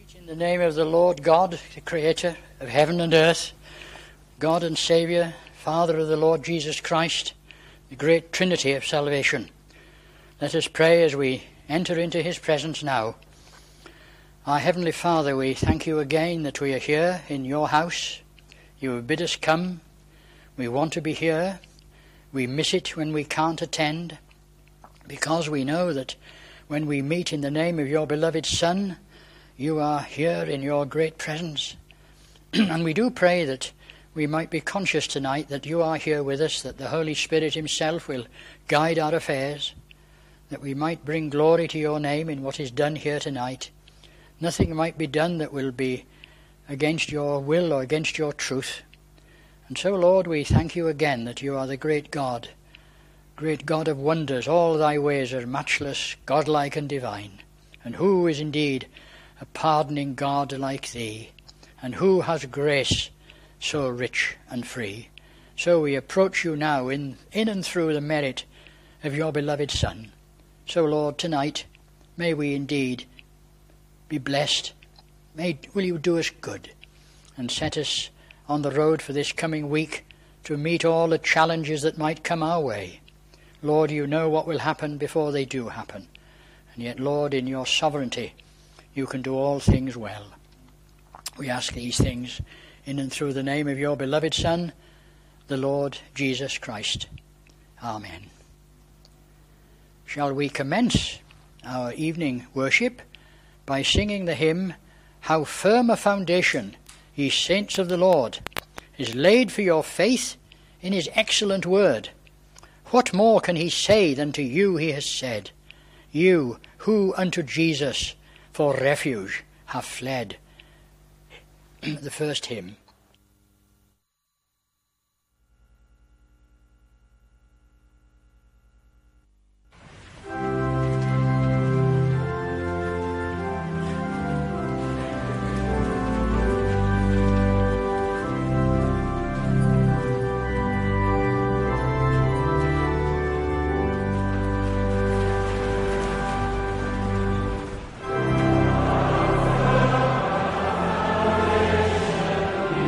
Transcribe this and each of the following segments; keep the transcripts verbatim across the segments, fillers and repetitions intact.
In the name of the Lord God, the Creator of heaven and earth, God and Saviour, Father of the Lord Jesus Christ, the great Trinity of salvation, let us pray as we enter into his presence now. Our Heavenly Father, we thank you again that we are here in your house. You have bid us come. We want to be here. We miss it when we can't attend, because we know that when we meet in the name of your beloved Son, you are here in your great presence. And we do pray that we might be conscious tonight that you are here with us, that the Holy Spirit himself will guide our affairs, that we might bring glory to your name in what is done here tonight. Nothing might be done that will be against your will or against your truth. And so, Lord, we thank you again that you are the great God, great God of wonders. All thy ways are matchless, godlike and divine. And who is indeed a pardoning God like thee, and who has grace so rich and free? So we approach you now in, in and through the merit of your beloved Son. So, Lord, tonight may we indeed be blessed. May will you do us good and set us on the road for this coming week to meet all the challenges that might come our way. Lord, you know what will happen before they do happen. And yet, Lord, in your sovereignty, you can do all things well. We ask these things in and through the name of your beloved Son, the Lord Jesus Christ. Amen. Shall we commence our evening worship by singing the hymn, How Firm a Foundation, Ye Saints of the Lord, is laid for your faith in his excellent word. What more can he say than to you he has said, you who unto Jesus for refuge have fled? The first hymn. Amen.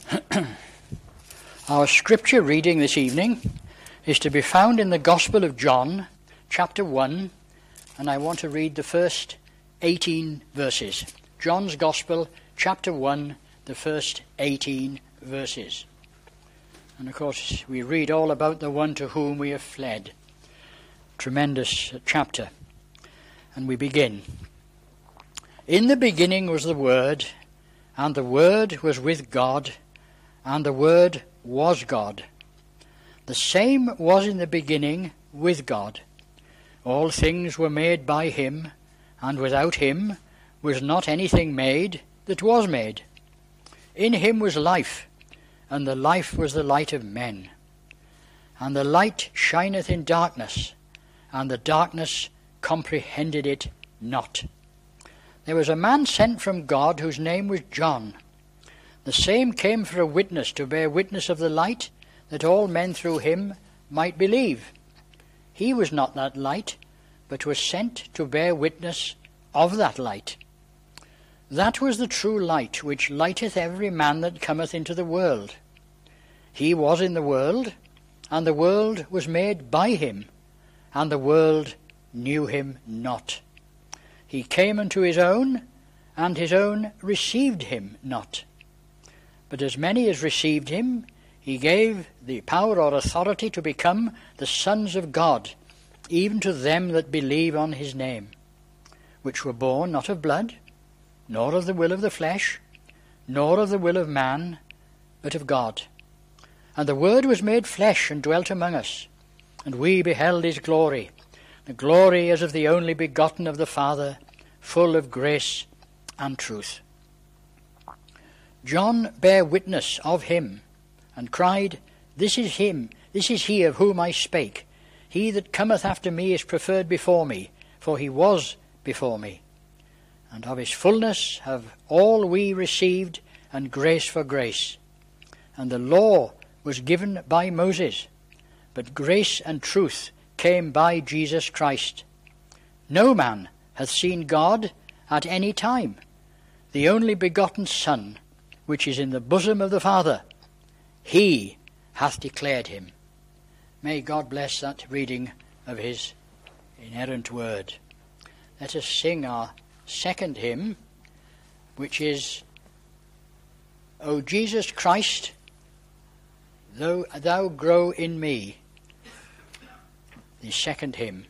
Our scripture reading this evening is to be found in the Gospel of John, chapter one, and I want to read the first eighteen verses. John's Gospel, chapter one, the first eighteen verses. And of course, we read all about the one to whom we have fled. Tremendous chapter. And we begin. In the beginning was the Word, and the Word was with God, and the Word was God. The same was in the beginning with God. All things were made by him, and without him was not anything made that was made. In him was life, and the life was the light of men. And the light shineth in darkness, and the darkness comprehended it not. There was a man sent from God whose name was John. The same came for a witness, to bear witness of the light, that all men through him might believe. He was not that light, but was sent to bear witness of that light. That was the true light, which lighteth every man that cometh into the world. He was in the world, and the world was made by him, and the world knew him not. He came unto his own, and his own received him not. But as many as received him, he gave the power or authority to become the sons of God, even to them that believe on his name, which were born not of blood, nor of the will of the flesh, nor of the will of man, but of God. And the Word was made flesh and dwelt among us, and we beheld his glory, the glory as of the only begotten of the Father, full of grace and truth. John bare witness of him, and cried, This is him, this is he of whom I spake. He that cometh after me is preferred before me, for he was before me. And of his fullness have all we received, and grace for grace. And the law was given by Moses, but grace and truth came by Jesus Christ. No man hath seen God at any time. The only begotten Son, which is in the bosom of the Father, he hath declared him. May God bless that reading of his inerrant word. Let us sing our second hymn, which is, O Jesus Christ, though thou grow in me. The second hymn.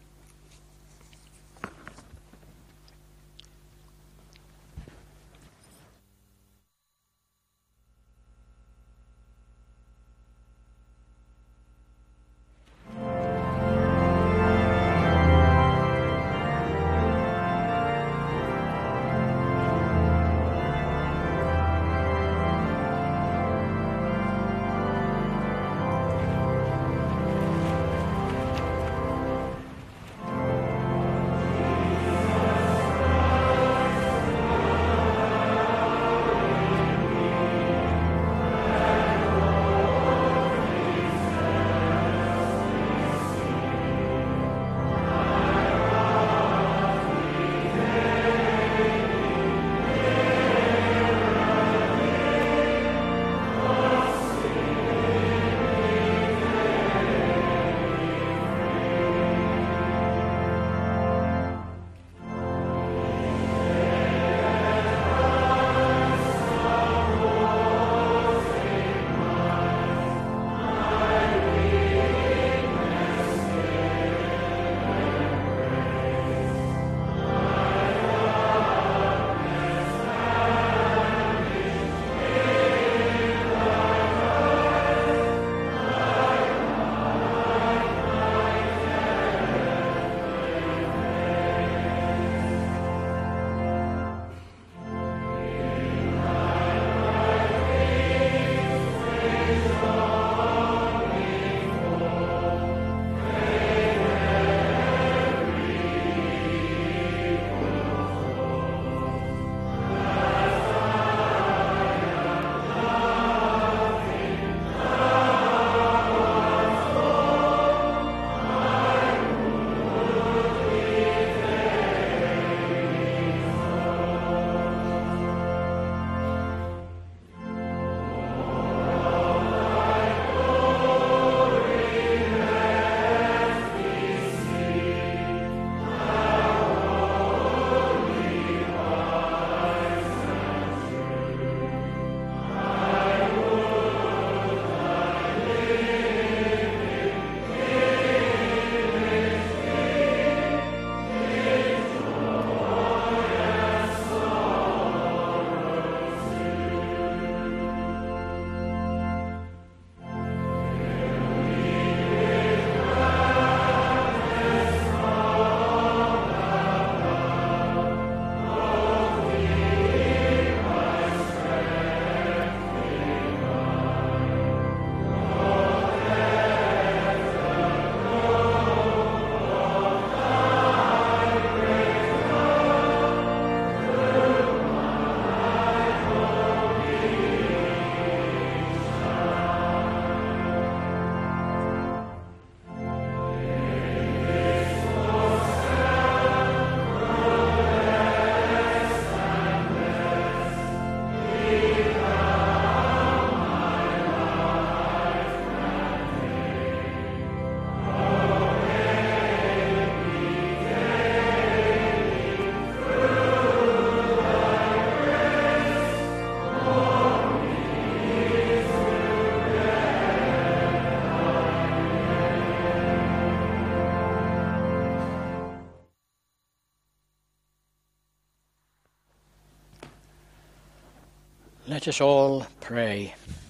Let us all pray.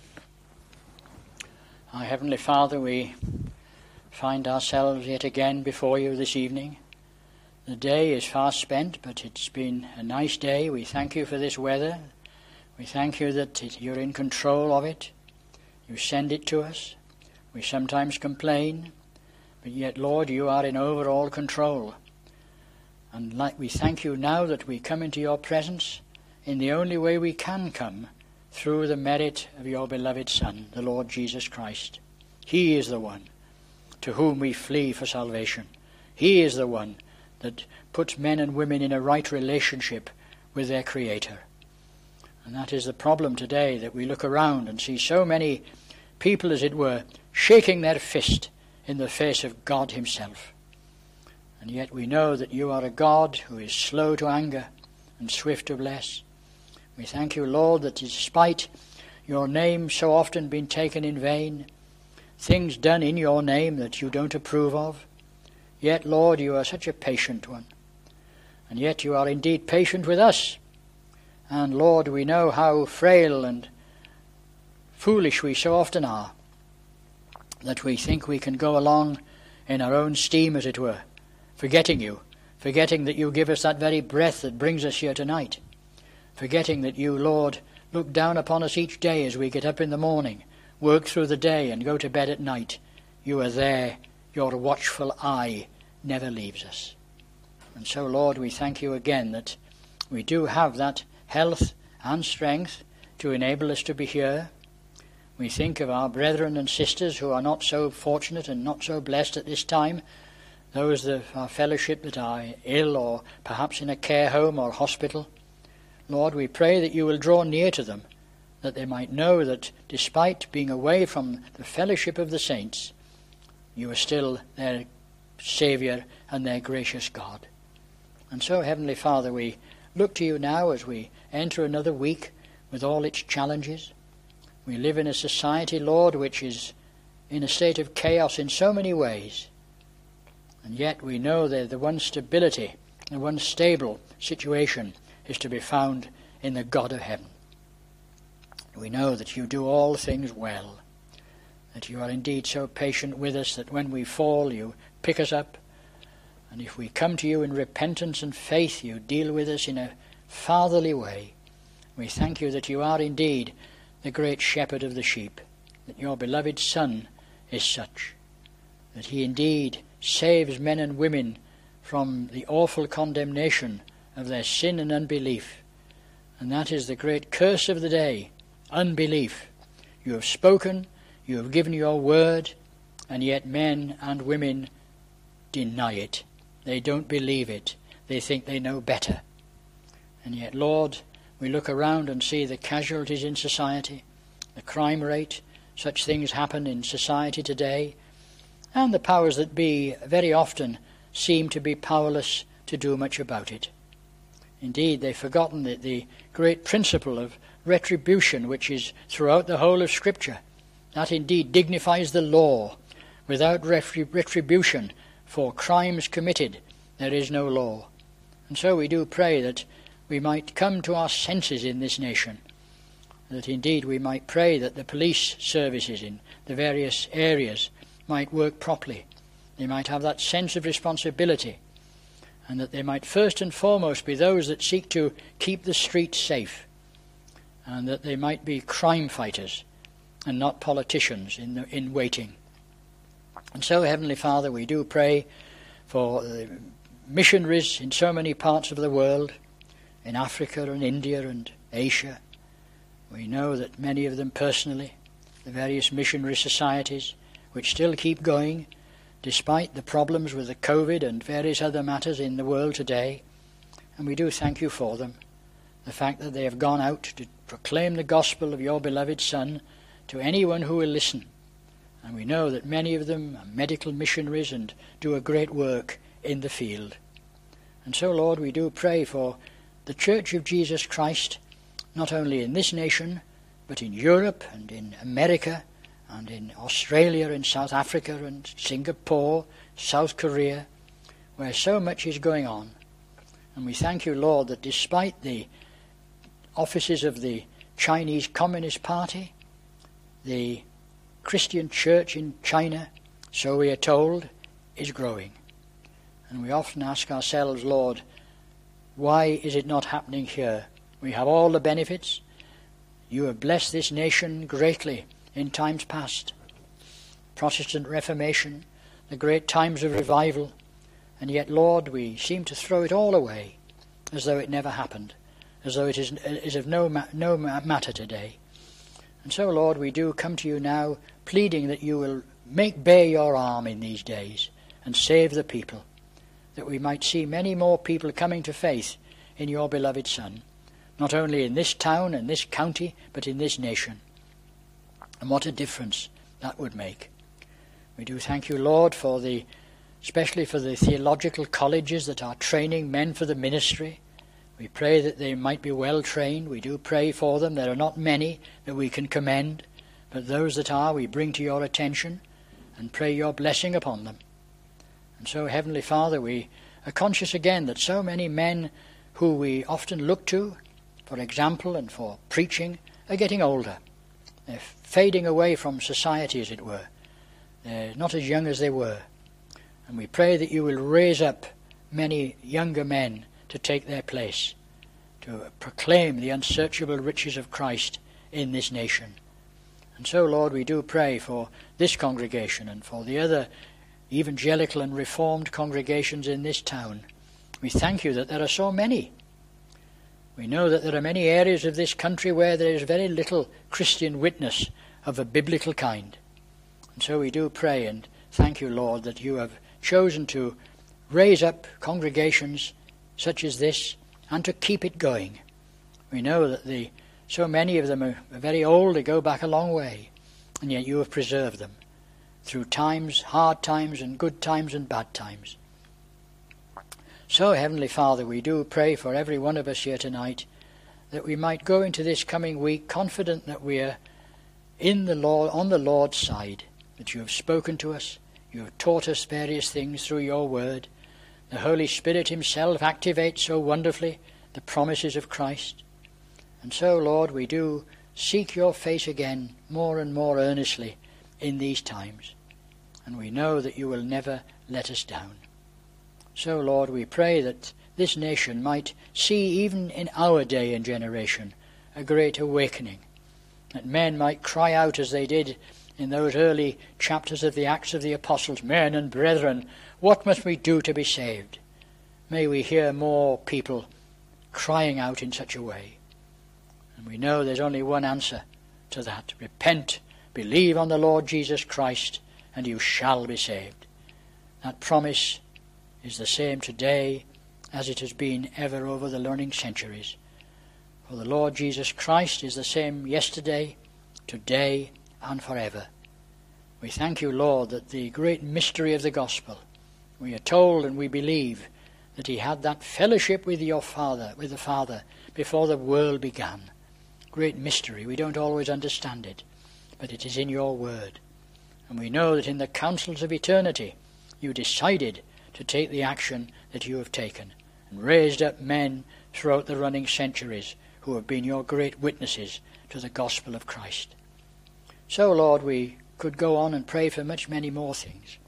Our Heavenly Father, we find ourselves yet again before you this evening. The day is fast spent, but it's been a nice day. We thank you for this weather. We thank you that it, you're in control of it. You send it to us. We sometimes complain, but yet, Lord, you are in overall control. And like we thank you now that we come into your presence in the only way we can come, through the merit of your beloved Son, the Lord Jesus Christ. He is the one to whom we flee for salvation. He is the one that puts men and women in a right relationship with their Creator. And that is the problem today, that we look around and see so many people, as it were, shaking their fist in the face of God himself. And yet we know that you are a God who is slow to anger and swift to bless. We thank you, Lord, that despite your name so often being taken in vain, things done in your name that you don't approve of, yet, Lord, you are such a patient one. And yet you are indeed patient with us. And, Lord, we know how frail and foolish we so often are, that we think we can go along in our own steam, as it were, forgetting you, forgetting that you give us that very breath that brings us here tonight, forgetting that you, Lord, look down upon us each day as we get up in the morning, work through the day and go to bed at night. You are there. Your watchful eye never leaves us. And so, Lord, we thank you again that we do have that health and strength to enable us to be here. We think of our brethren and sisters who are not so fortunate and not so blessed at this time, those of our fellowship that are ill or perhaps in a care home or hospital. Lord, we pray that you will draw near to them, that they might know that despite being away from the fellowship of the saints, you are still their Saviour and their gracious God. And so, Heavenly Father, we look to you now as we enter another week with all its challenges. We live in a society, Lord, which is in a state of chaos in so many ways. And yet we know that the one stability, the one stable situation is to be found in the God of heaven. We know that you do all things well, that you are indeed so patient with us that when we fall you pick us up, and if we come to you in repentance and faith you deal with us in a fatherly way. We thank you that you are indeed the great shepherd of the sheep, that your beloved Son is such, that he indeed saves men and women from the awful condemnation of their sin and unbelief. And that is the great curse of the day, unbelief. You have spoken, you have given your word, and yet men and women deny it. They don't believe it. They think they know better. And yet, Lord, we look around and see the casualties in society, the crime rate, such things happen in society today, and the powers that be very often seem to be powerless to do much about it. Indeed, they've forgotten that the great principle of retribution, which is throughout the whole of Scripture, that indeed dignifies the law. Without retribution for crimes committed, there is no law. And so we do pray that we might come to our senses in this nation, that indeed we might pray that the police services in the various areas might work properly. They might have that sense of responsibility, and that they might first and foremost be those that seek to keep the streets safe, and that they might be crime fighters and not politicians in the, in waiting. And so, Heavenly Father, we do pray for the missionaries in so many parts of the world, in Africa and India and Asia. We know that many of them personally, the various missionary societies, which still keep going, despite the problems with the COVID and various other matters in the world today. And we do thank you for them. The fact that they have gone out to proclaim the gospel of your beloved Son to anyone who will listen. And we know that many of them are medical missionaries and do a great work in the field. And so, Lord, we do pray for the Church of Jesus Christ, not only in this nation, but in Europe and in America and in Australia and South Africa and Singapore, South Korea, where so much is going on. And we thank you, Lord, that despite the offices of the Chinese Communist Party, the Christian church in China, so we are told, is growing. And we often ask ourselves, Lord, why is it not happening here? We have all the benefits. You have blessed this nation greatly in times past. Protestant Reformation, the great times of revival, and yet, Lord, we seem to throw it all away as though it never happened, as though it is, is of no, no matter today. And so, Lord, we do come to you now, pleading that you will make bare your arm in these days and save the people, that we might see many more people coming to faith in your beloved Son, not only in this town and this county, but in this nation. And what a difference that would make. We do thank you, Lord, for the, especially for the theological colleges that are training men for the ministry. We pray that they might be well trained. We do pray for them. There are not many that we can commend, but those that are we bring to your attention and pray your blessing upon them. And so, Heavenly Father, we are conscious again that so many men who we often look to for example and for preaching are getting older. They're fading away from society, as it were. They're not as young as they were. And we pray that you will raise up many younger men to take their place, to proclaim the unsearchable riches of Christ in this nation. And so, Lord, we do pray for this congregation and for the other evangelical and reformed congregations in this town. We thank you that there are so many. We know that there are many areas of this country where there is very little Christian witness of a biblical kind. And so we do pray and thank you, Lord, that you have chosen to raise up congregations such as this and to keep it going. We know that the so many of them are very old, they go back a long way, and yet you have preserved them through times, hard times and good times and bad times. So, Heavenly Father, we do pray for every one of us here tonight that we might go into this coming week confident that we are in the Lord, on the Lord's side, that you have spoken to us, you have taught us various things through your word. The Holy Spirit himself activates so wonderfully the promises of Christ. And so, Lord, we do seek your face again more and more earnestly in these times. And we know that you will never let us down. So, Lord, we pray that this nation might see, even in our day and generation, a great awakening, that men might cry out as they did in those early chapters of the Acts of the Apostles, "Men and brethren, what must we do to be saved?" May we hear more people crying out in such a way. And we know there's only one answer to that. Repent, believe on the Lord Jesus Christ, and you shall be saved. That promise is the same today as it has been ever over the learning centuries. For the Lord Jesus Christ is the same yesterday, today, and forever. We thank you, Lord, that the great mystery of the gospel, we are told and we believe that he had that fellowship with your Father, with the Father, before the world began. Great mystery. We don't always understand it, but it is in your word. And we know that in the councils of eternity you decided to take the action that you have taken and raised up men throughout the running centuries who have been your great witnesses to the gospel of Christ. So, Lord, we could go on and pray for much many more things.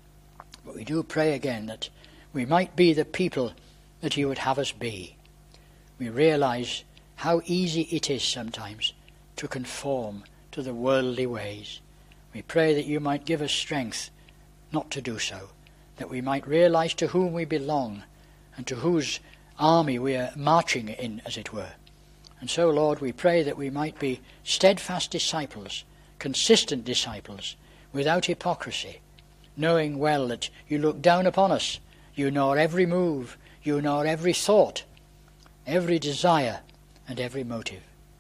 But we do pray again that we might be the people that you would have us be. We realize how easy it is sometimes to conform to the worldly ways. We pray that you might give us strength not to do so, that we might realize to whom we belong and to whose army we are marching in, as it were. And so, Lord, we pray that we might be steadfast disciples, consistent disciples, without hypocrisy, knowing well that you look down upon us. You know every move, you know every thought, every desire, and every motive.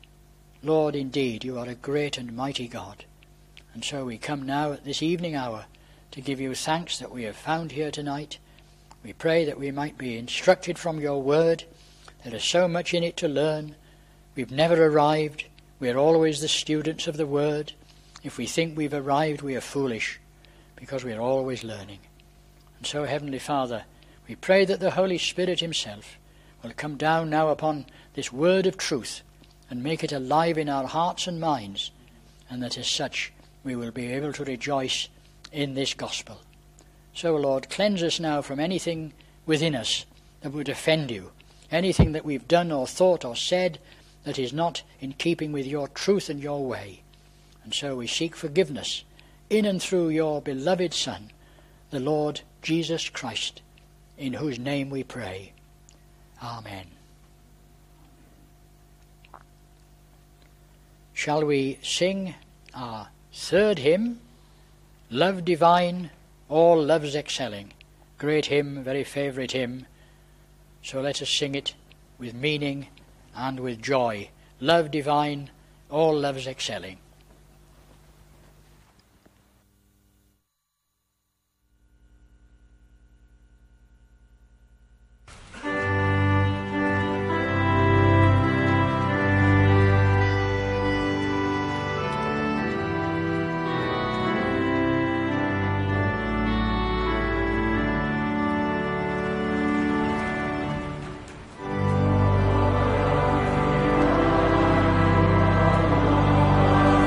Lord, indeed, you are a great and mighty God. And so we come now at this evening hour to give you thanks that we have found here tonight. We pray that we might be instructed from your word. There is so much in it to learn. We've never arrived. We are always the students of the word. If we think we've arrived, we are foolish, because we are always learning. And so, Heavenly Father, we pray that the Holy Spirit himself will come down now upon this word of truth and make it alive in our hearts and minds, and that as such we will be able to rejoice in this gospel. So, Lord, cleanse us now from anything within us that would offend you, anything that we've done or thought or said that is not in keeping with your truth and your way. And so we seek forgiveness in and through your beloved Son, the Lord Jesus Christ, in whose name we pray. Amen. Shall we sing our third hymn, Love Divine, All Loves Excelling? Great hymn, very favourite hymn. So let us sing it with meaning and with joy. Love divine, all loves excelling. Love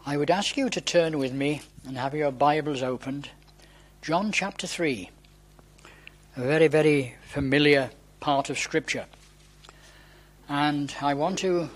I would ask you to turn with me and have your Bibles opened. John chapter three, a very, very familiar part of Scripture. And I want to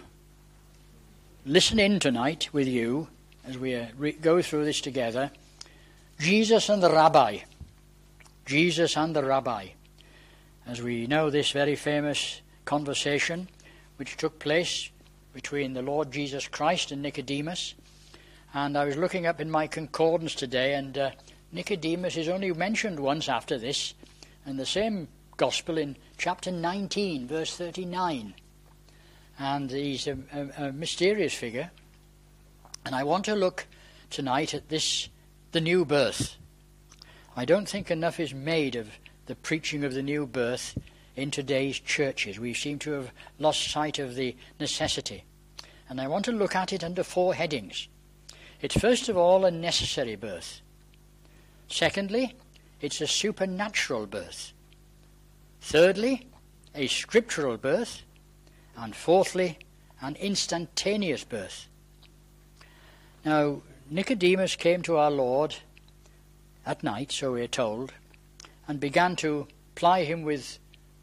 listen in tonight with you as we uh, re- go through this together. Jesus and the Rabbi. Jesus and the Rabbi. As we know, this very famous conversation which took place between the Lord Jesus Christ and Nicodemus. And I was looking up in my concordance today, and uh, Nicodemus is only mentioned once after this, in the same Gospel in chapter nineteen, verse thirty-nine. And he's a, a, a mysterious figure. And I want to look tonight at this, the new birth. I don't think enough is made of the preaching of the new birth in today's churches. We seem to have lost sight of the necessity. And I want to look at it under four headings. It's first of all a necessary birth. Secondly, it's a supernatural birth. Thirdly, a scriptural birth. And fourthly, an instantaneous birth. Now, Nicodemus came to our Lord at night, so we are told, and began to ply him with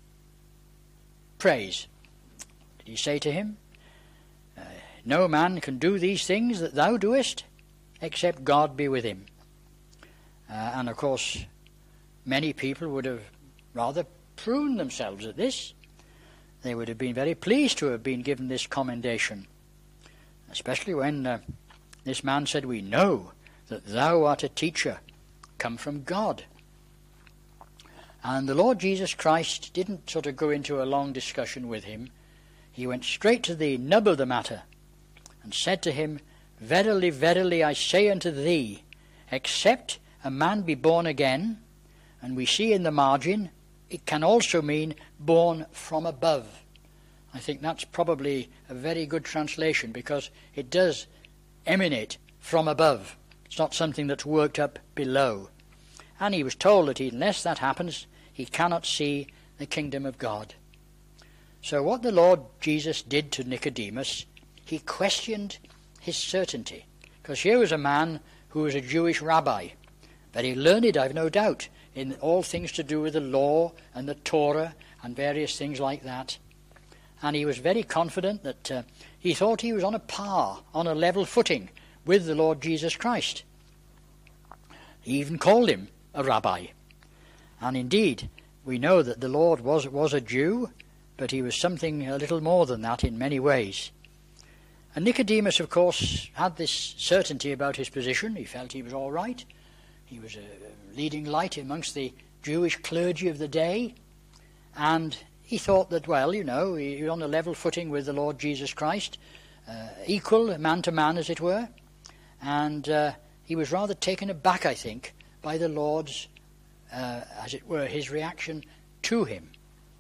praise. Did he say to him, uh, no man can do these things that thou doest, except God be with him. Uh, and of course, many people would have rather pruned themselves at this. They would have been very pleased to have been given this commendation, especially when uh, this man said, we know that thou art a teacher come from God. And the Lord Jesus Christ didn't sort of go into a long discussion with him. He went straight to the nub of the matter and said to him, verily, verily, I say unto thee, except a man be born again, and we see in the margin, it can also mean born from above. I think that's probably a very good translation, because it does emanate from above. It's not something that's worked up below. And he was told that unless that happens, he cannot see the kingdom of God. So what the Lord Jesus did to Nicodemus, he questioned his certainty. Because here was a man who was a Jewish rabbi, very learned, I've no doubt, in all things to do with the law and the Torah and various things like that. And he was very confident that uh, he thought he was on a par, on a level footing with the Lord Jesus Christ. He even called him a rabbi. And indeed, we know that the Lord was, was a Jew, but he was something a little more than that in many ways. And Nicodemus, of course, had this certainty about his position. He felt he was all right. He was a leading light amongst the Jewish clergy of the day. And he thought that, well, you know, he was on a level footing with the Lord Jesus Christ, uh, equal, man to man, as it were. And uh, he was rather taken aback, I think, by the Lord's, uh, as it were, his reaction to him.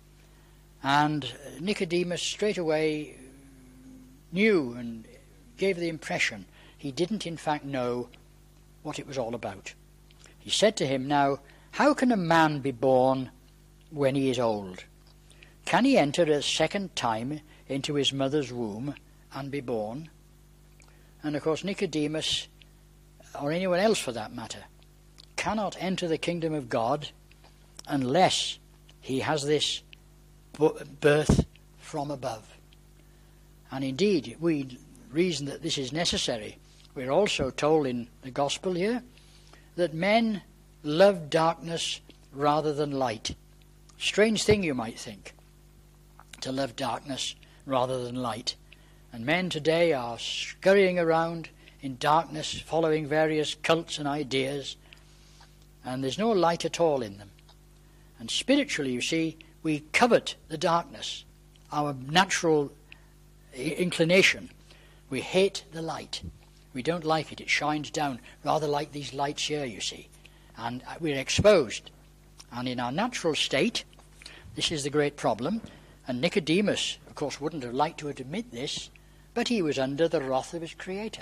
And Nicodemus straight away knew and gave the impression he didn't in fact know what it was all about. He said to him, now, how can a man be born when he is old? Can he enter a second time into his mother's womb and be born? And of course Nicodemus, or anyone else for that matter, cannot enter the kingdom of God unless he has this birth from above. And indeed, we reason that this is necessary. We're also told in the gospel here that men love darkness rather than light. Strange thing, you might think, to love darkness rather than light. And men today are scurrying around in darkness, following various cults and ideas, and there's no light at all in them. And spiritually, you see, we covet the darkness, our natural inclination. We hate the light. We don't like it. It shines down, rather like these lights here, you see. And we're exposed. And in our natural state, this is the great problem. And Nicodemus, of course, wouldn't have liked to admit this, but he was under the wrath of his Creator.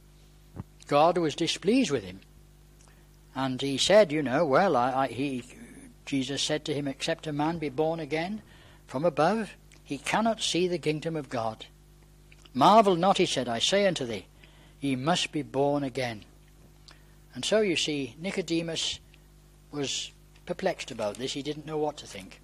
God was displeased with him. And he said, you know, well, I, I, he, Jesus said to him, except a man be born again from above, he cannot see the kingdom of God. Marvel not, he said, I say unto thee, Ye must be born again. And so you see, Nicodemus was perplexed about this. He didn't know what to think.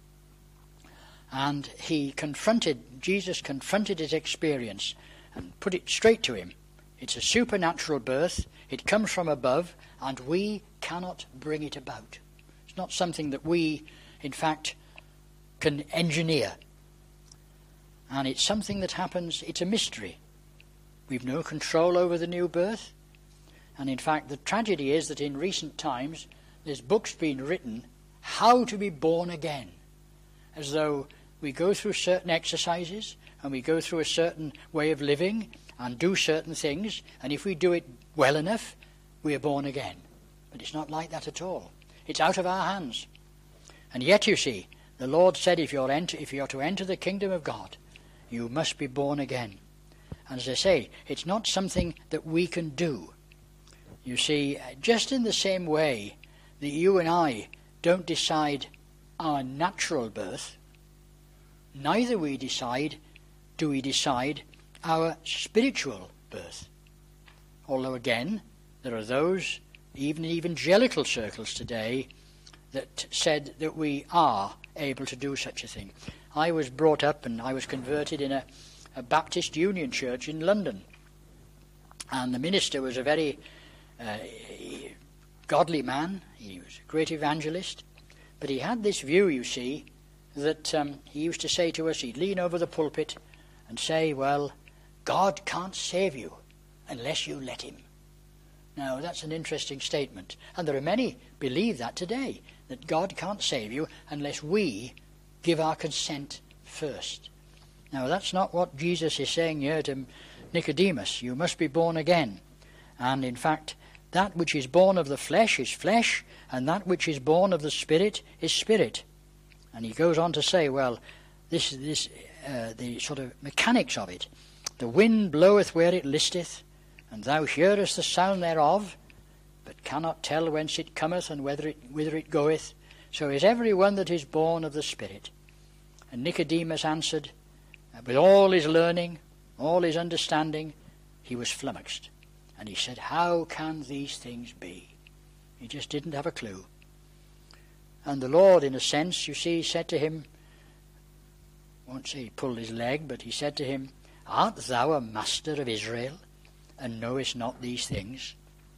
And he confronted, Jesus confronted his experience and put it straight to him. It's a supernatural birth. It comes from above, and we cannot bring it about. It's not something that we, in fact, can engineer. And it's something that happens, it's a mystery. We've no control over the new birth. And in fact, the tragedy is that in recent times, there's books being written, how to be born again. As though we go through certain exercises, and we go through a certain way of living, and do certain things, and if we do it well enough, we are born again. But it's not like that at all. It's out of our hands. And yet, you see, the Lord said if you're, enter, if you're to enter the kingdom of God, you must be born again. And as I say, it's not something that we can do. You see, just in the same way that you and I don't decide our natural birth, neither we decide, do we decide our spiritual birth. Although again, there are those, even in evangelical circles today, that said that we are able to do such a thing. I was brought up and I was converted in a, a Baptist Union church in London. And the minister was a very uh, godly man. He was a great evangelist. But he had this view, you see, that um, he used to say to us, he'd lean over the pulpit and say, well, God can't save you unless you let him. Now, that's an interesting statement. And there are many believe that today, that God can't save you unless we give our consent first. Now, that's not what Jesus is saying here to Nicodemus. You must be born again. And in fact, that which is born of the flesh is flesh, and that which is born of the Spirit is spirit. And he goes on to say, well, this this uh, the sort of mechanics of it. The wind bloweth where it listeth, and thou hearest the sound thereof, but cannot tell whence it cometh and whether it, whither it goeth. So is every one that is born of the Spirit. And Nicodemus answered, with all his learning, all his understanding, he was flummoxed. And he said, how can these things be? He just didn't have a clue. And the Lord, in a sense, you see, said to him, I won't say he pulled his leg, but he said to him, art thou a master of Israel, and knowest not these things?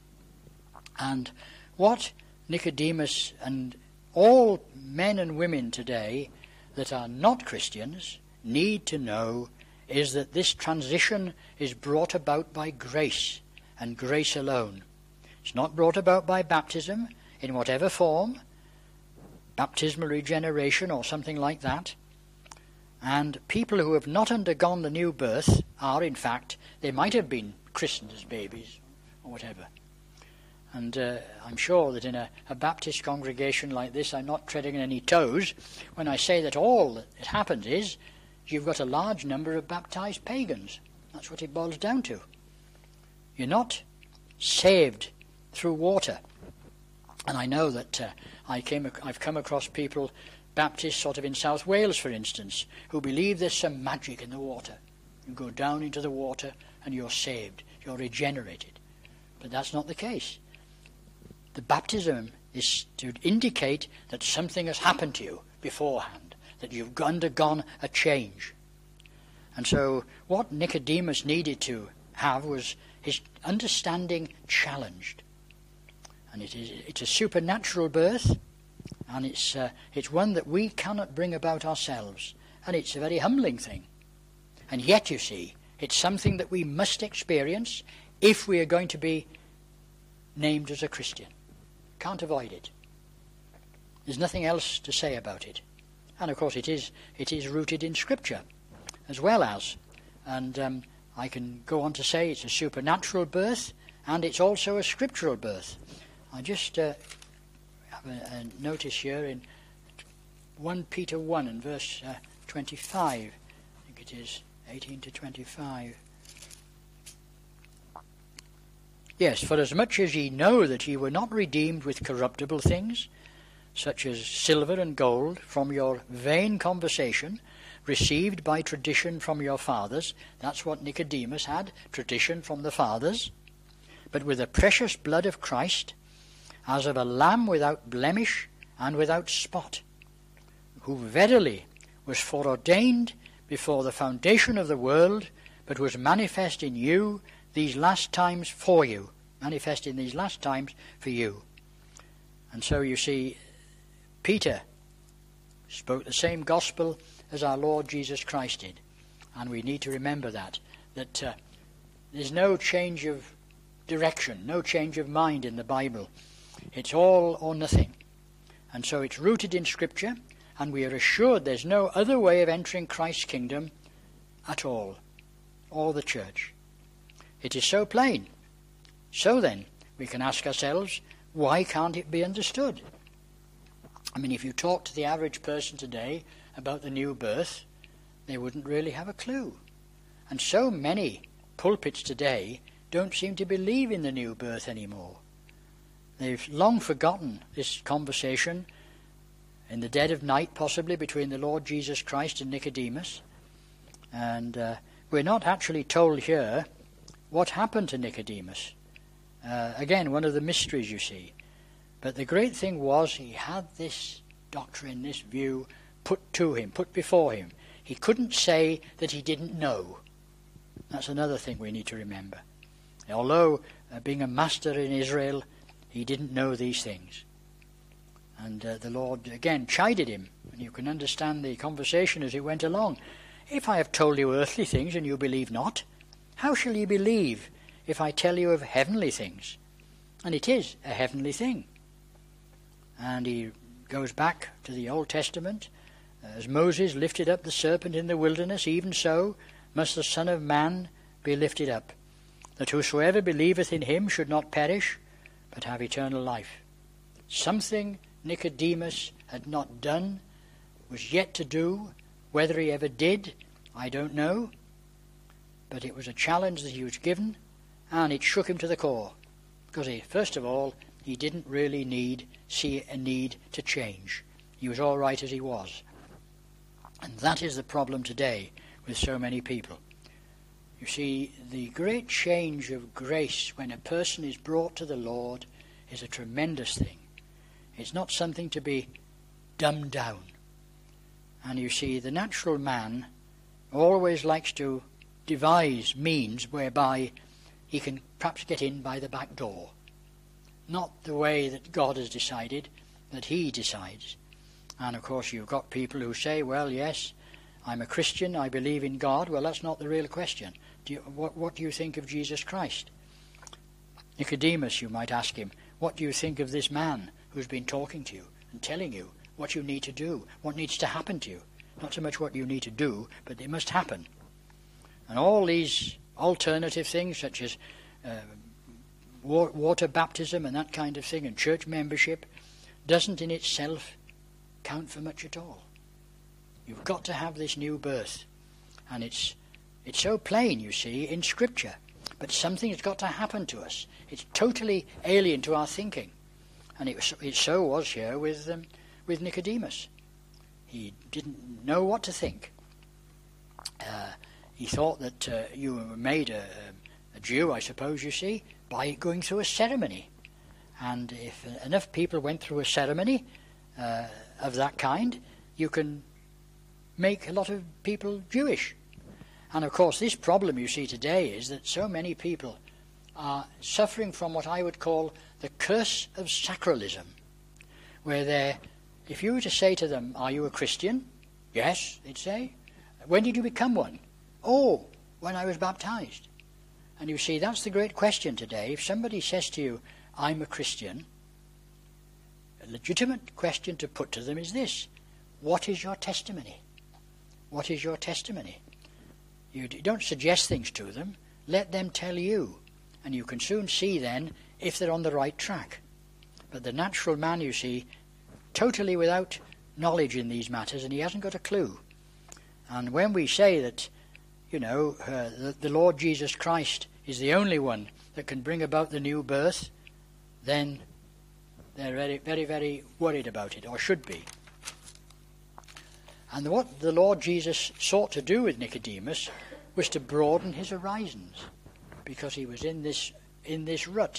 And what Nicodemus and all men and women today that are not Christians need to know is that this transition is brought about by grace, and grace alone. It's not brought about by baptism, in whatever form, baptismal regeneration or something like that. And people who have not undergone the new birth are, in fact, they might have been christened as babies or whatever. And uh, I'm sure that in a, a Baptist congregation like this, I'm not treading on any toes when I say that all that happens is you've got a large number of baptized pagans. That's what it boils down to. You're not saved through water. And I know that uh, I came, I've come across people, Baptists sort of in South Wales, for instance, who believe there's some magic in the water. You go down into the water and you're saved, you're regenerated. But that's not the case. The baptism is to indicate that something has happened to you beforehand, that you've undergone a change. And so what Nicodemus needed to have was his understanding challenged. And it is it's a supernatural birth, and it's uh, it's one that we cannot bring about ourselves, and it's a very humbling thing. And yet, you see, it's something that we must experience if we are going to be named as a Christian. Can't avoid it. There's nothing else to say about it. And of course it is it is rooted in Scripture as well as. And um, I can go on to say it's a supernatural birth, and it's also a scriptural birth. I just uh, have a, a notice here in First Peter one and verse uh, twenty-five. I think it is eighteen to twenty-five. Yes, for as much as ye know that ye were not redeemed with corruptible things, such as silver and gold, from your vain conversation, received by tradition from your fathers. That's what Nicodemus had, tradition from the fathers. But with the precious blood of Christ, as of a lamb without blemish and without spot, who verily was foreordained before the foundation of the world, but was manifest in you these last times for you. Manifest in these last times for you. And so you see, Peter spoke the same gospel as our Lord Jesus Christ did. And we need to remember that, that uh, there's no change of direction, no change of mind in the Bible. It's all or nothing. And so it's rooted in Scripture, and we are assured there's no other way of entering Christ's kingdom at all, or the church. It is so plain. So then, we can ask ourselves, why can't it be understood? I mean, if you talk to the average person today about the new birth, they wouldn't really have a clue. And so many pulpits today don't seem to believe in the new birth anymore. They've long forgotten this conversation in the dead of night, possibly, between the Lord Jesus Christ and Nicodemus. And uh, we're not actually told here what happened to Nicodemus. Uh, again, one of the mysteries, you see. But the great thing was he had this doctrine, this view put to him, put before him. He couldn't say that he didn't know. That's another thing we need to remember. Although uh, being a master in Israel, he didn't know these things. And uh, the Lord again chided him. And you can understand the conversation as it went along. If I have told you earthly things and you believe not, how shall you believe if I tell you of heavenly things? And it is a heavenly thing. And he goes back to the Old Testament. As Moses lifted up the serpent in the wilderness, even so must the Son of Man be lifted up, that whosoever believeth in him should not perish, but have eternal life. Something Nicodemus had not done, was yet to do. Whether he ever did, I don't know. But it was a challenge that he was given, and it shook him to the core. Because he, first of all, he didn't really need see a need to change. He was all right as he was. And that is the problem today with so many people. You see, the great change of grace when a person is brought to the Lord is a tremendous thing. It's not something to be dumbed down. And you see, the natural man always likes to devise means whereby he can perhaps get in by the back door. Not the way that God has decided, that he decides. And of course you've got people who say, well, yes, I'm a Christian, I believe in God. Well, that's not the real question. Do you, what, what do you think of Jesus Christ? Nicodemus, you might ask him, what do you think of this man who's been talking to you and telling you what you need to do, what needs to happen to you? Not so much what you need to do, but it must happen. And all these alternative things, such as uh, water baptism and that kind of thing, and church membership, doesn't in itself count for much at all. You've got to have this new birth. And it's it's so plain, you see, in Scripture. But something has got to happen to us. It's totally alien to our thinking. And it, was, it so was here with, um, with Nicodemus. He didn't know what to think. Uh, he thought that uh, you were made a, a Jew, I suppose, you see, by going through a ceremony. And if enough people went through a ceremony uh, of that kind, you can make a lot of people Jewish. And of course this problem you see today is that so many people are suffering from what I would call the curse of sacralism, where they're, if you were to say to them, are you a Christian? Yes, they'd say. When did you become one? Oh, when I was baptized. And you see, that's the great question today. If somebody says to you, I'm a Christian, a legitimate question to put to them is this: what is your testimony? What is your testimony? You don't suggest things to them. Let them tell you. And you can soon see then if they're on the right track. But the natural man, you see, totally without knowledge in these matters, and he hasn't got a clue. And when we say that, you know, uh, the, the Lord Jesus Christ is the only one that can bring about the new birth, then they're very, very, very worried about it, or should be. And what the Lord Jesus sought to do with Nicodemus was to broaden his horizons, because he was in this in this rut.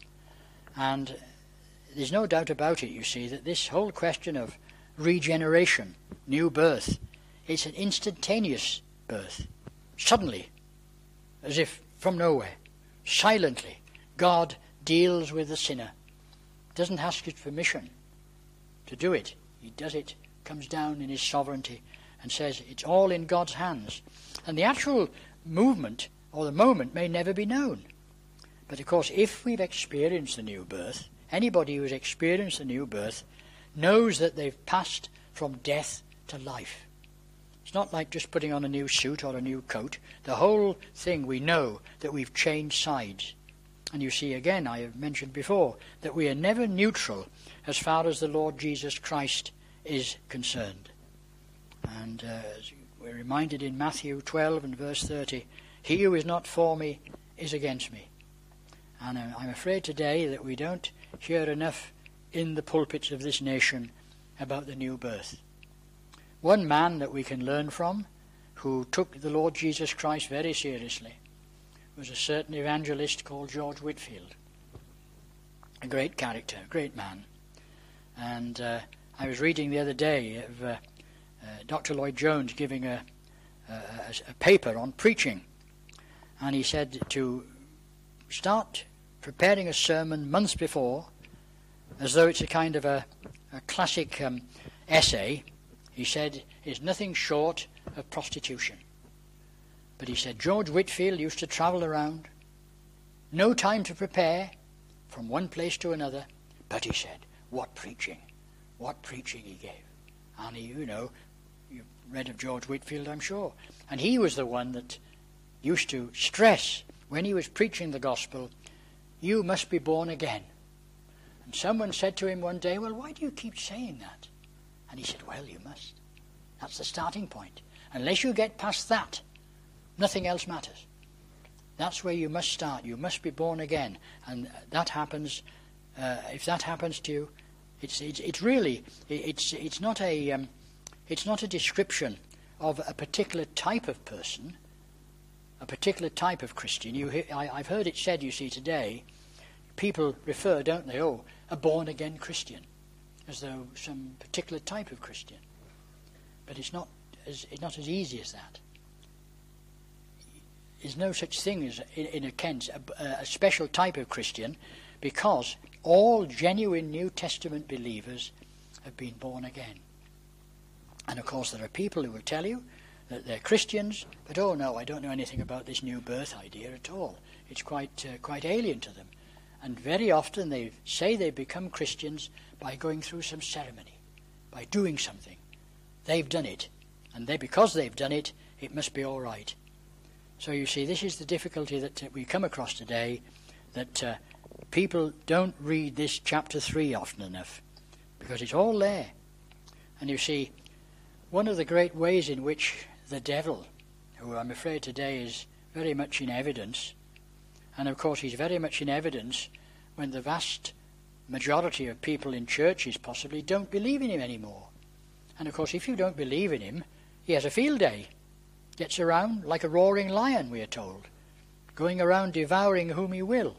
And there's no doubt about it, you see, that this whole question of regeneration, new birth, is an instantaneous birth. Suddenly, as if from nowhere, silently, God deals with the sinner. Doesn't ask his permission to do it. He does it, comes down in his sovereignty and says it's all in God's hands. And the actual movement or the moment may never be known. But of course, if we've experienced the new birth, anybody who's experienced the new birth knows that they've passed from death to life. It's not like just putting on a new suit or a new coat. The whole thing, we know that we've changed sides. And you see, again, I have mentioned before, that we are never neutral as far as the Lord Jesus Christ is concerned. And uh, we're reminded in Matthew twelve and verse thirty, he who is not for me is against me. And I'm afraid today that we don't hear enough in the pulpits of this nation about the new birth. One man that we can learn from, who took the Lord Jesus Christ very seriously, was a certain evangelist called George Whitefield. A great character, a great man. And uh, I was reading the other day of uh, uh, Doctor Lloyd Jones giving a, a, a paper on preaching. And he said to start preparing a sermon months before, as though it's a kind of a, a classic um, essay, he said, is nothing short of prostitution. But he said George Whitefield used to travel around, no time to prepare, from one place to another, but he said, what preaching, what preaching he gave. And he, you know, you've read of George Whitefield, I'm sure. And he was the one that used to stress, when he was preaching the gospel, you must be born again. And someone said to him one day, well, why do you keep saying that? And he said, well, you must. That's the starting point. Unless you get past that, nothing else matters. That's where you must start. You must be born again. And that happens, uh, if that happens to you, it's it's, it's really, it's it's not a um, it's not a description of a particular type of person, a particular type of Christian. You hear, I, I've heard it said, you see, today, people refer, don't they, oh, a born-again Christian, as though some particular type of Christian. But it's not as it's not as easy as that. There's no such thing as, in, in a sense, a, a special type of Christian, because all genuine New Testament believers have been born again. And of course there are people who will tell you that they're Christians, but oh no, I don't know anything about this new birth idea at all. It's quite uh, quite alien to them. And very often they say they become Christians by going through some ceremony, by doing something. They've done it, and they because they've done it, it must be all right. So you see, this is the difficulty that uh, we come across today, that uh, people don't read this chapter three often enough, because it's all there. And you see, one of the great ways in which the devil, who I'm afraid today is very much in evidence, and of course he's very much in evidence when the vast majority of people in churches possibly don't believe in him anymore. And of course if you don't believe in him, he has a field day. Gets around like a roaring lion, we are told, going around devouring whom he will.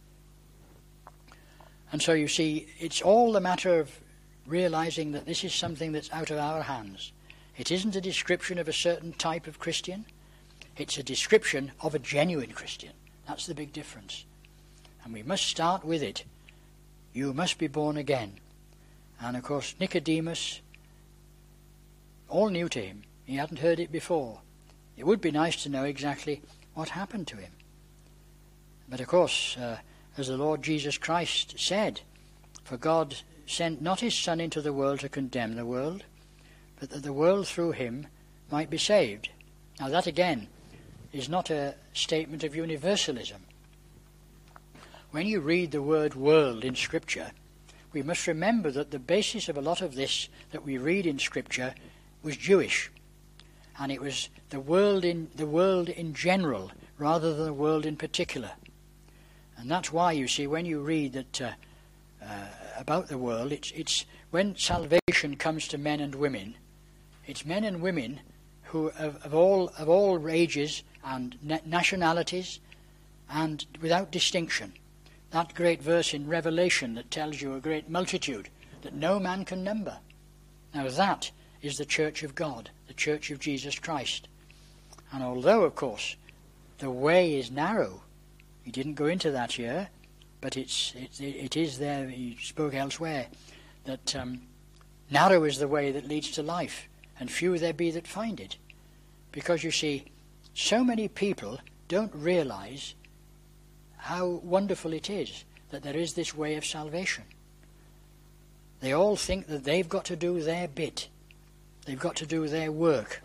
And so you see, it's all a matter of realizing that this is something that's out of our hands. It isn't a description of a certain type of Christian. It's a description of a genuine Christian. That's the big difference. And we must start with it. You must be born again. And of course, Nicodemus, all new to him. He hadn't heard it before. It would be nice to know exactly what happened to him. But of course, uh, as the Lord Jesus Christ said, for God sent not his Son into the world to condemn the world, but that the world through him might be saved. Now that again is not a statement of universalism. When you read the word world in Scripture, we must remember that the basis of a lot of this that we read in Scripture was Jewish. And it was the world in the world in general rather than the world in particular. And that's why, you see, when you read that uh, uh, about the world, it's, it's when salvation comes to men and women, It's men and women who of, of all of all ages and na- nationalities and without distinction. That great verse in Revelation that tells you a great multitude that no man can number. Now that is the church of God, the church of Jesus Christ. And although, of course, the way is narrow, he didn't go into that here, but it's it, it is there, he spoke elsewhere, that um, narrow is the way that leads to life, and few there be that find it. Because you see, so many people don't realize how wonderful it is that there is this way of salvation. They all think that they've got to do their bit. They've got to do their work.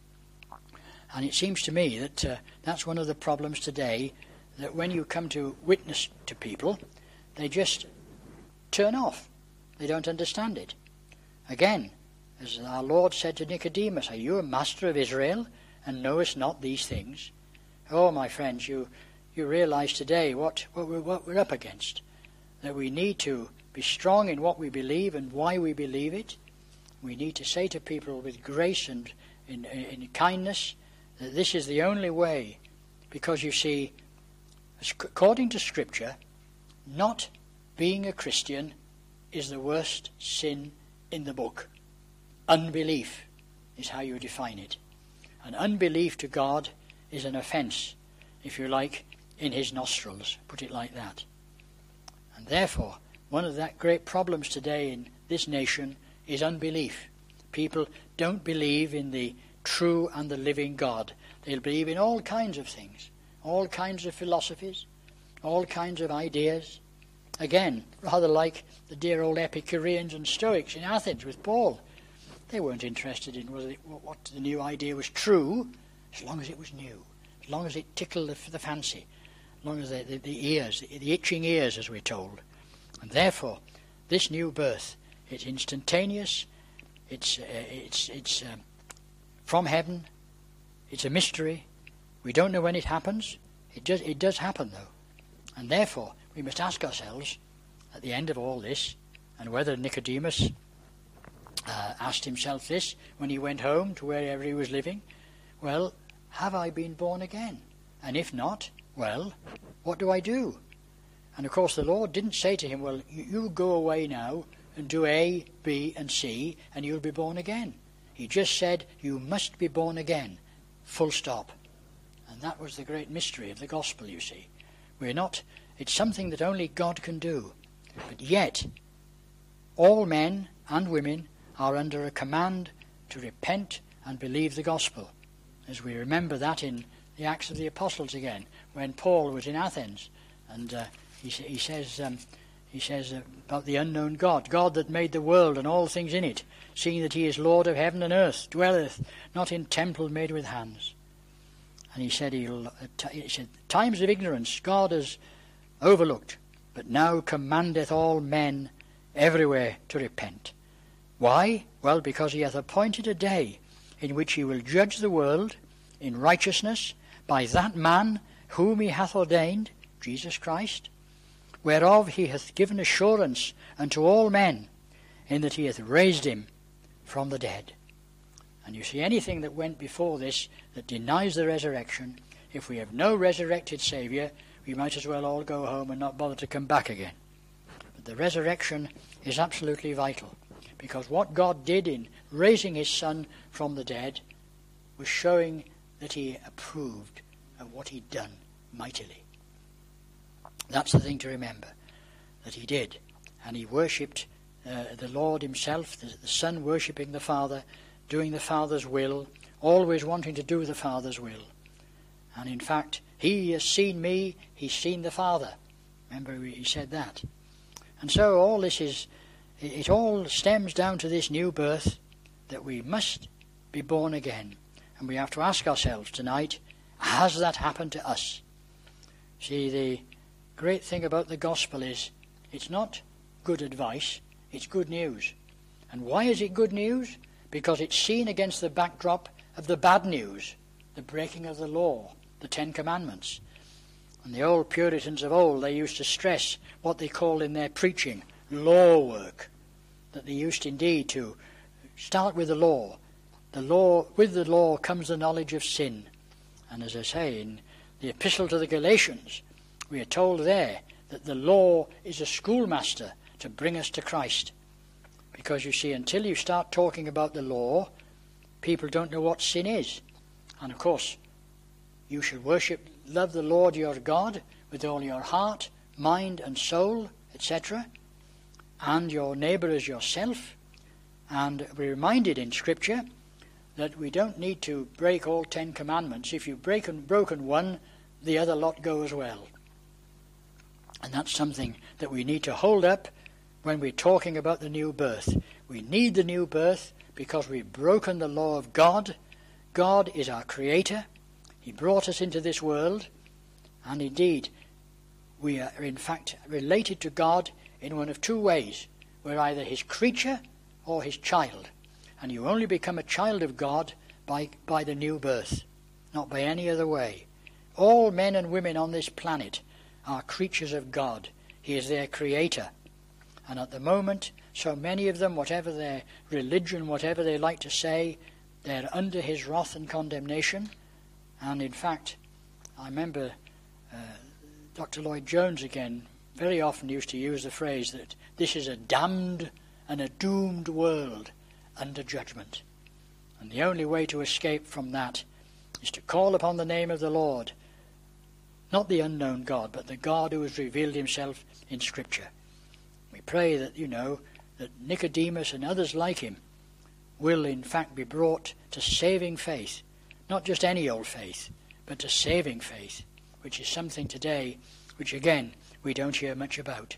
And it seems to me that uh, that's one of the problems today, that when you come to witness to people, they just turn off. They don't understand it. Again, as our Lord said to Nicodemus, are you a master of Israel and knowest not these things? Oh, my friends, you you realize today what, what, we're, what we're up against, that we need to be strong in what we believe and why we believe it. We need to say to people with grace and in, in kindness that this is the only way, because you see, according to Scripture, not being a Christian is the worst sin in the book. Unbelief is how you define it. And unbelief to God is an offence, if you like, in his nostrils, put it like that. And therefore, one of the great problems today in this nation is unbelief. People don't believe in the true and the living God. They'll believe in all kinds of things, all kinds of philosophies, all kinds of ideas. Again, rather like the dear old Epicureans and Stoics in Athens with Paul. They weren't interested in whether it, what the new idea was true, as long as it was new, as long as it tickled the, the fancy, as long as the, the, the ears, the, the itching ears, as we're told. And therefore, this new birth, it's instantaneous, it's, uh, it's, it's um, from heaven, it's a mystery. We don't know when it happens. It does, it does happen, though. And therefore, we must ask ourselves, at the end of all this, and whether Nicodemus uh, asked himself this when he went home to wherever he was living, well, have I been born again? And if not, well, what do I do? And of course the Lord didn't say to him, well, you, you go away now and do A, B and C and you'll be born again. He just said, you must be born again, full stop. And that was the great mystery of the gospel, you see. We're not, it's something that only God can do. But yet, all men and women are under a command to repent and believe the gospel. As we remember that in the Acts of the Apostles again, when Paul was in Athens, and uh, he, he says um, he says uh, about the unknown God, God that made the world and all things in it, seeing that he is Lord of heaven and earth, dwelleth not in temple made with hands. And he said, he'll, uh, t- he said, times of ignorance God has overlooked, but now commandeth all men everywhere to repent. Why? Well, because he hath appointed a day in which he will judge the world in righteousness by that man whom he hath ordained, Jesus Christ, whereof he hath given assurance unto all men, in that he hath raised him from the dead. And you see, anything that went before this that denies the resurrection, if we have no resurrected Saviour, we might as well all go home and not bother to come back again. But the resurrection is absolutely vital, because what God did in raising his Son from the dead was showing that he approved of what he'd done mightily. That's the thing to remember, that he did. And he worshipped uh, the Lord himself, the, the Son worshipping the Father, doing the Father's will, always wanting to do the Father's will. And in fact, he has seen me, he's seen the Father. Remember, he said that. And so all this is, it, it all stems down to this new birth, that we must be born again. And we have to ask ourselves tonight, has that happened to us? See, the great thing about the gospel is it's not good advice, it's good news. And why is it good news? Because it's seen against the backdrop of the bad news, the breaking of the law, the Ten Commandments. And the old Puritans of old, they used to stress what they called in their preaching law work, that they used indeed to start with the law, the law, with the law comes the knowledge of sin. And as I say, in the Epistle to the Galatians, we are told there that the law is a schoolmaster to bring us to Christ. Because you see, until you start talking about the law, people don't know what sin is. And of course, you should worship, love the Lord your God with all your heart, mind and soul, et cetera, and your neighbour as yourself. And we're reminded in Scripture that we don't need to break all Ten Commandments. If you've broken, broken one, the other lot go as well. And that's something that we need to hold up when we're talking about the new birth. We need the new birth because we've broken the law of God. God is our creator. He brought us into this world, and indeed we are in fact related to God in one of two ways. We're either his creature or his child, and you only become a child of God by, by the new birth, not by any other way. All men and women on this planet are creatures of God. He is their creator. And at the moment, so many of them, whatever their religion, whatever they like to say, they're under his wrath and condemnation. And in fact, I remember uh, Doctor Lloyd Jones again very often used to use the phrase that this is a damned and a doomed world under judgment. And the only way to escape from that is to call upon the name of the Lord, not the unknown God, but the God who has revealed himself in Scripture. We pray that, you know, that Nicodemus and others like him will in fact be brought to saving faith, not just any old faith, but to saving faith, which is something today which again we don't hear much about.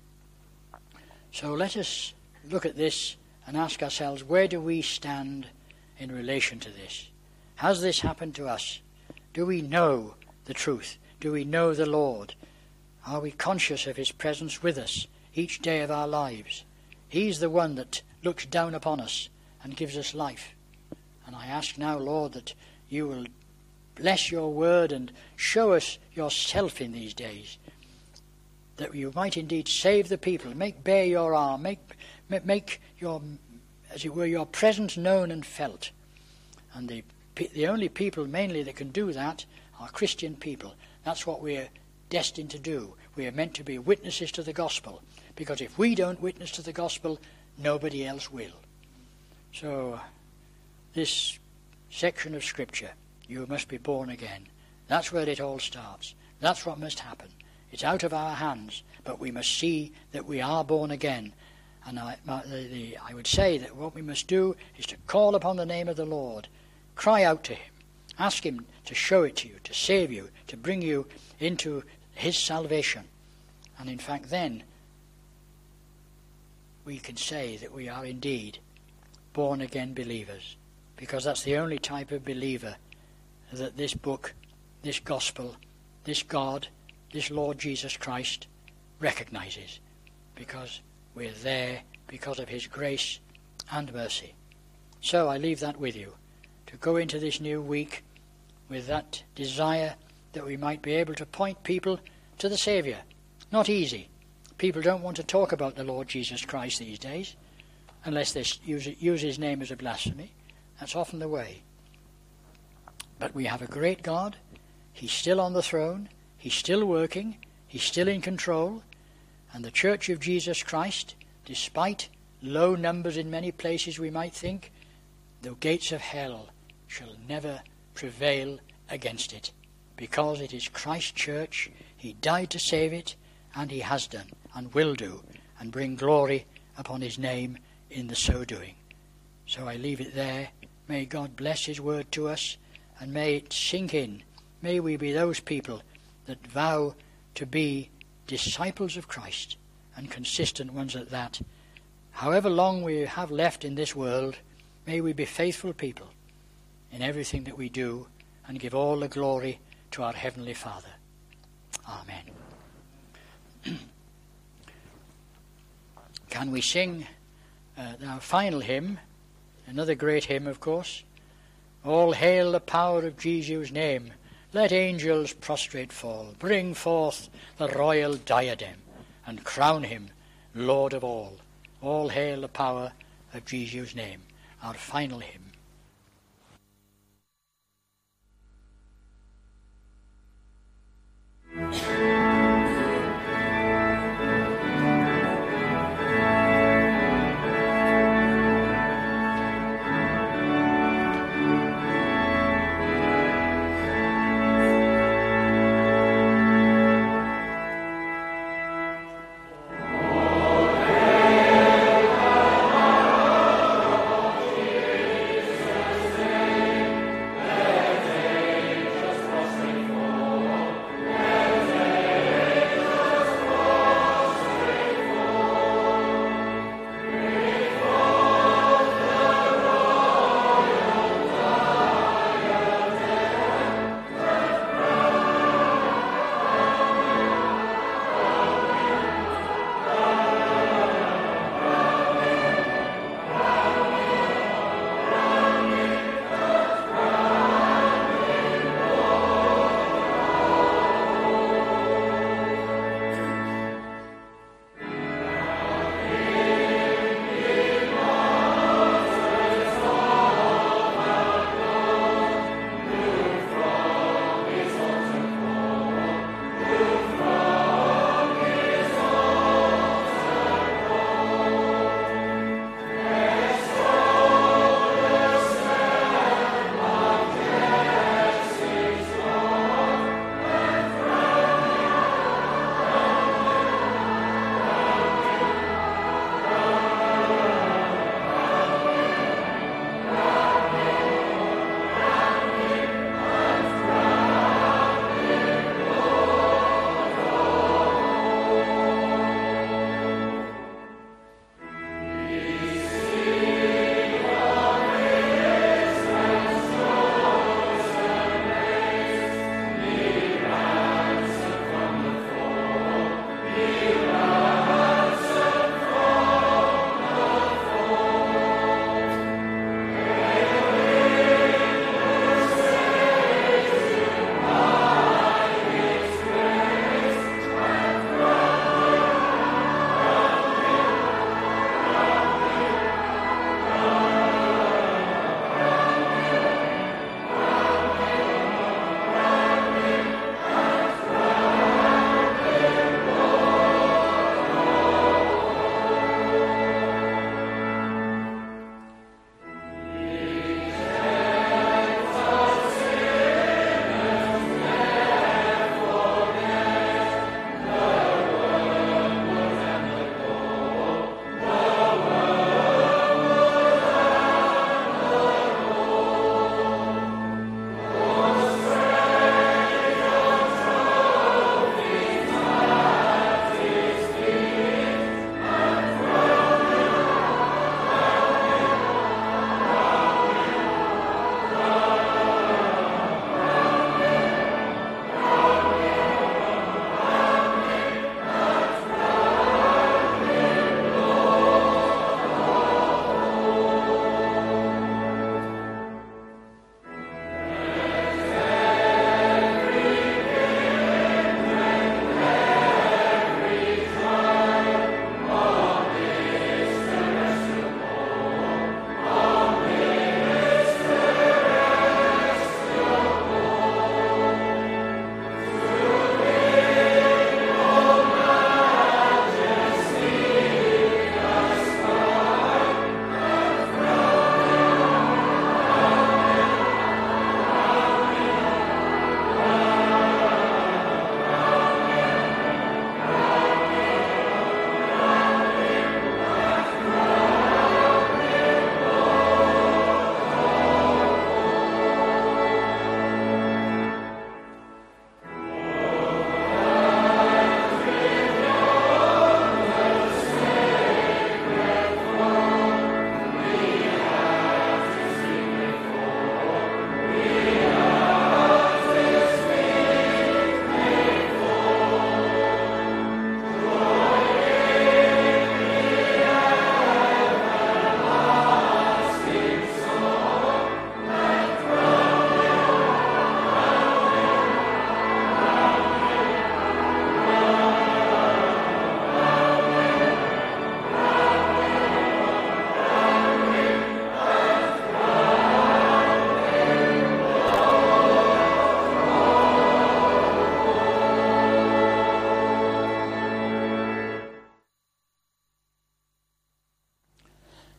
So let us look at this and ask ourselves, where do we stand in relation to this? Has this happened to us? Do we know the truth? Do we know the Lord? Are we conscious of his presence with us each day of our lives? He's the one that looks down upon us and gives us life. And I ask now, Lord, that you will bless your word and show us yourself in these days, that you might indeed save the people, make bare your arm, make, make your, as it were, your presence known and felt. And the, the only people mainly that can do that are Christian people. That's what we're destined to do. We are meant to be witnesses to the gospel, because if we don't witness to the gospel, nobody else will. So this section of Scripture, you must be born again. That's where it all starts. That's what must happen. It's out of our hands, but we must see that we are born again. And I, my, the, the, I would say that what we must do is to call upon the name of the Lord, cry out to him, ask him to show it to you, to save you, to bring you into his salvation. And in fact then we can say that we are indeed born again believers, because that's the only type of believer that this book, this gospel, this God, this Lord Jesus Christ recognizes, because we're there because of his grace and mercy. So I leave that with you, to go into this new week with that desire that we might be able to point people to the Saviour. Not easy. People don't want to talk about the Lord Jesus Christ these days, unless they use, use his name as a blasphemy. That's often the way. But we have a great God. He's still on the throne. He's still working. He's still in control. And the Church of Jesus Christ, despite low numbers in many places we might think, the gates of hell shall never prevail against it, because it is Christ's church. He died to save it, and he has done and will do, and bring glory upon his name in the so doing. So I leave it there. May God bless his word to us, and may it sink in. May we be those people that vow to be disciples of Christ, and consistent ones at that. However long we have left in this world, may we be faithful people in everything that we do, and give all the glory to our Heavenly Father. Amen. Can we sing uh, our final hymn, another great hymn, of course? All hail the power of Jesus' name. Let angels prostrate fall. Bring forth the royal diadem, and crown him Lord of all. All hail the power of Jesus' name. Our final hymn.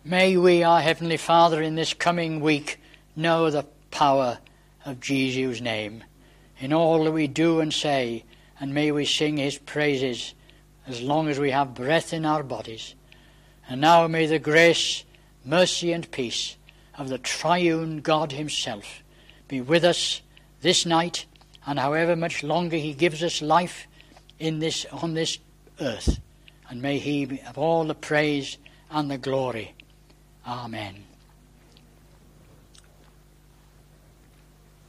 May we, our Heavenly Father, in this coming week know the power of Jesus' name in all that we do and say, and may we sing his praises as long as we have breath in our bodies. And now may the grace, mercy and peace of the triune God himself be with us this night, and however much longer he gives us life in this on this earth. And may he have all the praise and the glory. Amen.